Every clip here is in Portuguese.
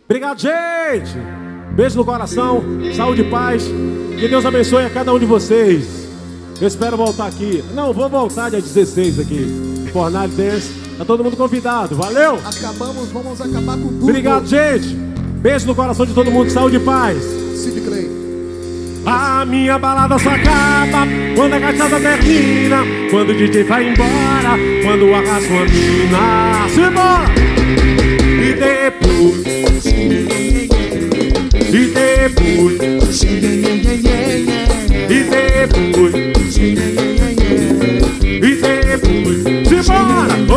Obrigado, gente. Beijo no coração, saúde e paz. Que Deus abençoe a cada um de vocês. Eu espero voltar aqui. Não, vou voltar dia 16 aqui. Fornalha Dance. Tá todo mundo convidado. Valeu? Acabamos, vamos acabar com tudo. Obrigado, gente. Beijo no coração de todo mundo, saúde e paz. Sid Clay. A minha balada só acaba quando a cachaça termina, quando o DJ vai embora, quando arrasta uma mina. Simbora! E depois, e depois, e depois, e depois, simbora! Oh,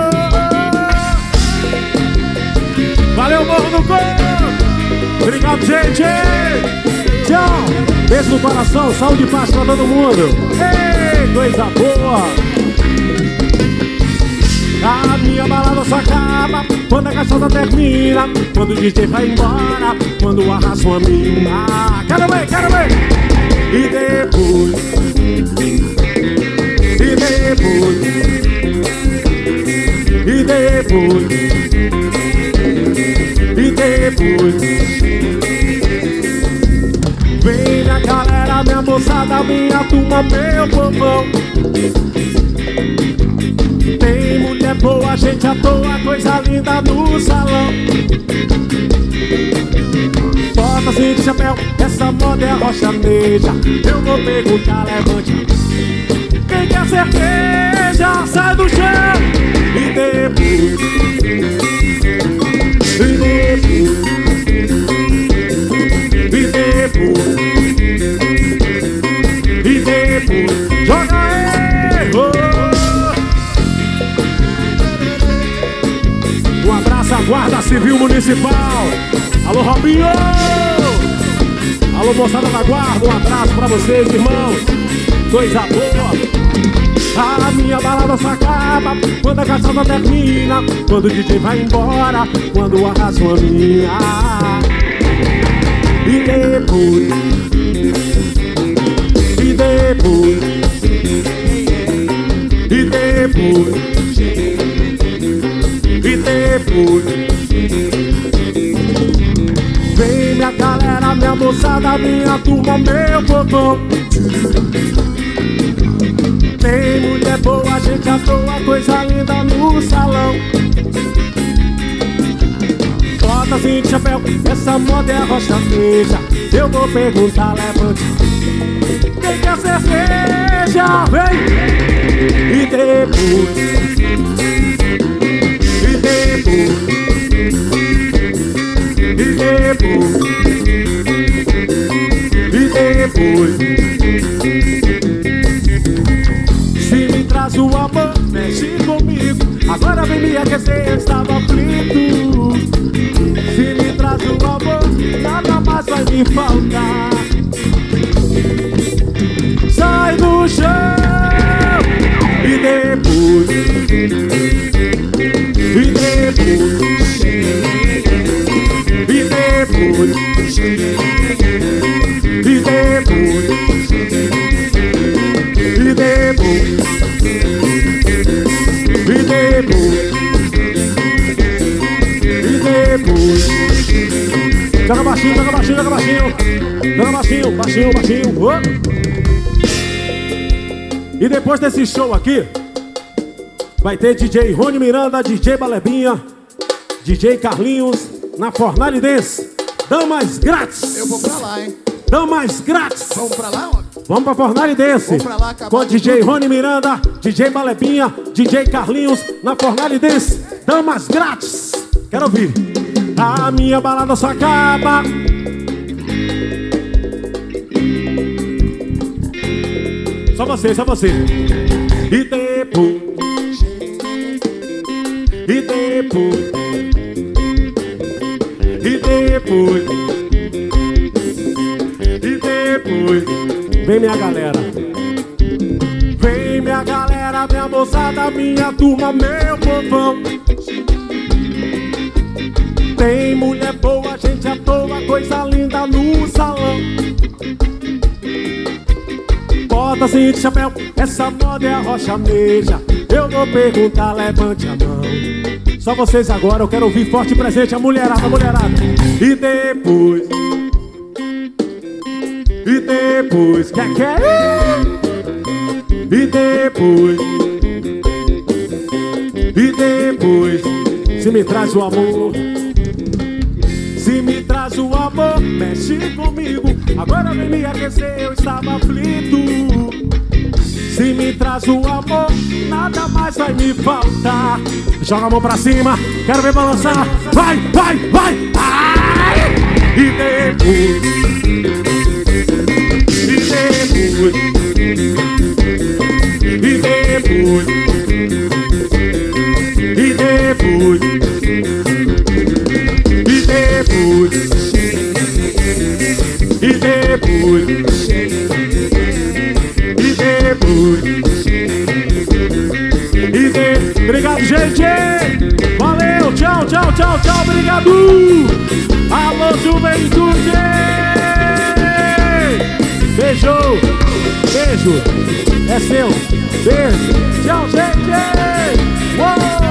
oh. Valeu, Morro do Corpo! Obrigado, gente! Tchau! Beijo no coração, saúde e paz pra todo mundo! Ei, coisa boa! A minha balada só acaba quando a cachaça termina, quando o DJ vai embora, quando arrasta uma mina. Quero ver, quero ver! E depois, e depois, e depois, e depois. Vem minha galera, minha moçada, minha turma, meu povão. Tem mulher boa, gente à toa, coisa linda no salão. Bota assim de chapéu, essa moda é rochaneja. Eu vou perguntar, levante. Quem quer cerveja, sai do chão. E depois, e depois, e depois, e depois, joga aí! Oh! Um abraço à Guarda Civil Municipal. Alô, Robinho! Alô, moçada da Guarda, um abraço pra vocês, irmãos. Coisa boa! A minha balada só acaba quando a cachaça termina, quando o DJ vai embora, quando arrasta uma mina. E depois, e depois, e depois, e depois. Vem minha galera, minha moçada, minha turma, meu povão. Tem mulher boa, gente à toa, coisa linda no salão. Bota assim de chapéu, essa moda é rochaneja. Eu vou perguntar, levante. Quem quer cerveja, vem! E depois, e depois, e depois, e depois. Se me traz o amor, mexe comigo. Agora vem me aquecer, eu estava aflito. Se me traz o amor, nada mais vai me faltar. Sai do chão. E depois, e depois, e depois, e depois, e depois, e depois, e depois. Joga baixinho, joga baixinho, joga baixinho. Joga baixinho, baixinho, baixinho. Oh. E depois desse show aqui, vai ter DJ Rony Miranda, DJ Balebinha, DJ Carlinhos na Fornalha Dance. Damas grátis. Eu vou pra lá, hein? Damas grátis. Vamos pra lá, ó. Vamos pra Fornalha Dance. Vamos pra lá, com DJ Rony Miranda, DJ Balebinha, DJ Carlinhos na Fornalha Dance. Damas grátis. Quero ouvir. A minha balada só acaba. Só você, só você. E depois, e depois, e depois, e depois. Vem minha galera. Vem minha galera, minha moçada, minha turma, meu povão. Tem mulher boa, gente à toa, coisa linda no salão. Bota assim de chapéu, essa moda é a rochaneja. Eu vou perguntar, levante a mão. Só vocês agora, eu quero ouvir forte presente a mulherada, a mulherada. E depois, que é? E depois, se me traz o amor, se me traz o amor, mexe comigo. Agora vem me aquecer, eu estava aflito. Se me traz o amor, nada mais vai me faltar. Joga a mão pra cima, quero ver balançar. Vai, vai, vai. Ai! E depois, e depois, e depois, e depois, e depois, e depois, e depois. Obrigado, gente! Valeu! Tchau, tchau, tchau, tchau! Obrigado! Alô, juventude! Beijo! Beijo! É seu! Beijo! Tchau, gente! Uou!